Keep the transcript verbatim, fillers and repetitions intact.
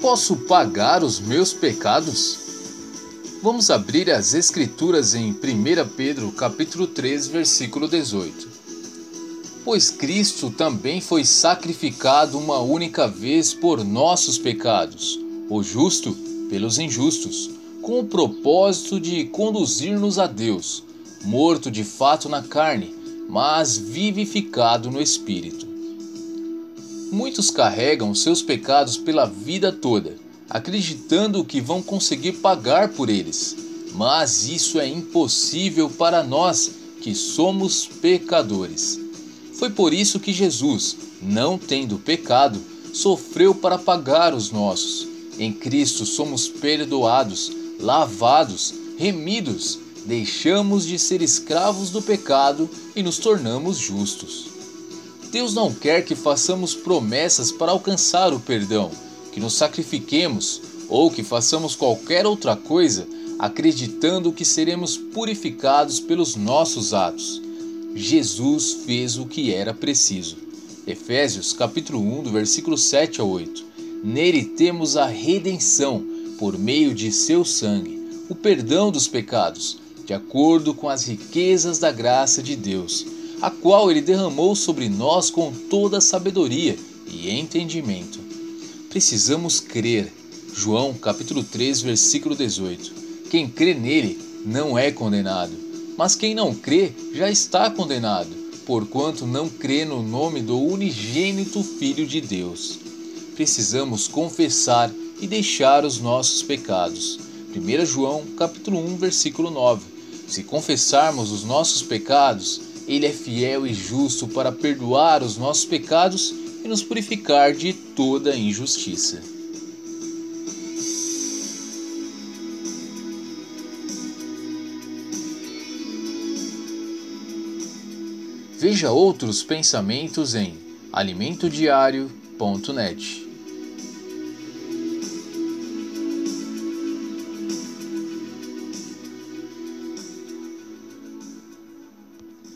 posso pagar os meus pecados? Vamos abrir as Escrituras em primeira Pedro, capítulo três, versículo dezoito. Pois Cristo também foi sacrificado uma única vez por nossos pecados, o justo pelos injustos, com o propósito de conduzir-nos a Deus, morto de fato na carne, mas vivificado no Espírito. Muitos carregam seus pecados pela vida toda, acreditando que vão conseguir pagar por eles, mas isso é impossível para nós que somos pecadores. Foi por isso que Jesus, não tendo pecado, sofreu para pagar os nossos. Em Cristo somos perdoados, lavados, remidos, deixamos de ser escravos do pecado e nos tornamos justos. Deus não quer que façamos promessas para alcançar o perdão, que nos sacrifiquemos ou que façamos qualquer outra coisa acreditando que seremos purificados pelos nossos atos. Jesus fez o que era preciso. Efésios capítulo um, do versículo sete ao oito. Nele temos a redenção por meio de seu sangue, o perdão dos pecados, de acordo com as riquezas da graça de Deus, a qual ele derramou sobre nós com toda sabedoria e entendimento. Precisamos crer. João capítulo três, versículo dezoito. Quem crê nele não é condenado, mas quem não crê já está condenado, porquanto não crê no nome do unigênito Filho de Deus. Precisamos confessar e deixar os nossos pecados. primeira João capítulo um, versículo nove. Se confessarmos os nossos pecados, ele é fiel e justo para perdoar os nossos pecados e nos purificar de toda injustiça. Veja outros pensamentos em alimento diário ponto net.